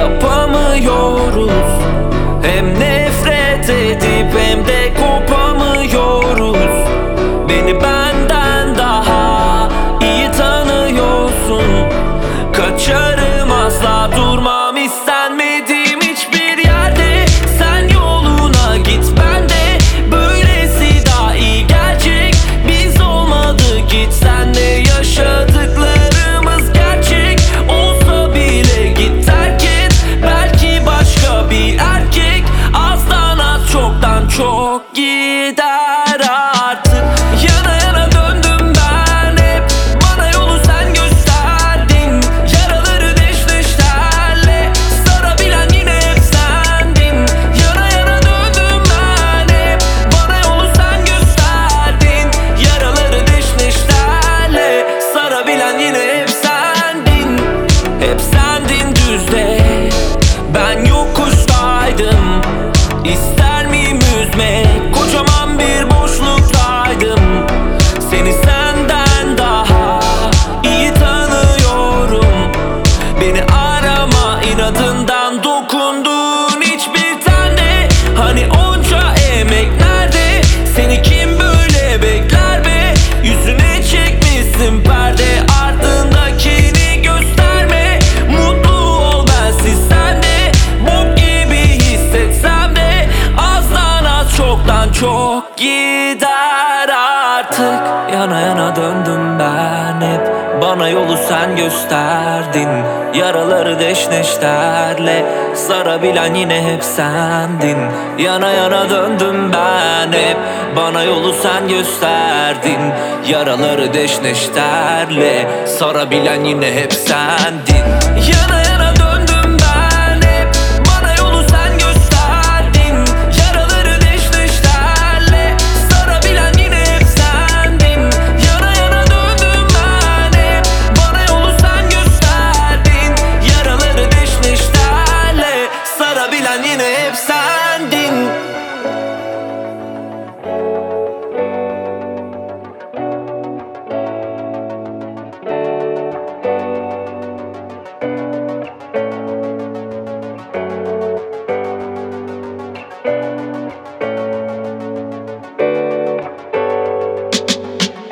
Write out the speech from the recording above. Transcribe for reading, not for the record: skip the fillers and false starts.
yapamıyoruz. Hem nefret edip hem de kopamıyoruz. Beni benden daha iyi tanıyorsun. Kaçarım, asla durmam istenmediğim hiçbir yerde. Sen yoluna git, ben de böylesi daha iyi gelecek. Biz olmadık hiç senle, yaşadıklarımız gerçek olsa bile git terk et. Belki başka bir erkek azdan az çoktan çok gider artık. Yana yana döndüm ben hep, bana yolu sen gösterdin. Yaraları deş deşlerle sarabilen yine hep sendin. Yana yana döndüm ben hep, bana yolu sen gösterdin. Yaraları deş deşlerle sarabilen yine hep sendin. Hep sendin düzde, ben yokuştaydım. İster miyim üzmek, kocaman bir boşluktaydım. Seni senden daha iyi tanıyorum. Beni arama, inadından dokunduğun hiçbir tane. Hani onca emek nerede? Seni kim böyle bekler be? Yüzüne çekmişsin perde, ardındakini gösterme. Mutlu ol bensiz sen de, bok gibi hissetsem de azdan az çoktan çok gider artık. Yana yana döndüm ben hep, bana yolu sen gösterdin. Yaraları deş neşterle sarabilen yine hep sendin. Yana yana döndüm ben hep, bana yolu sen gösterdin. Yaraları deş neşterle sarabilen yine hep sendin.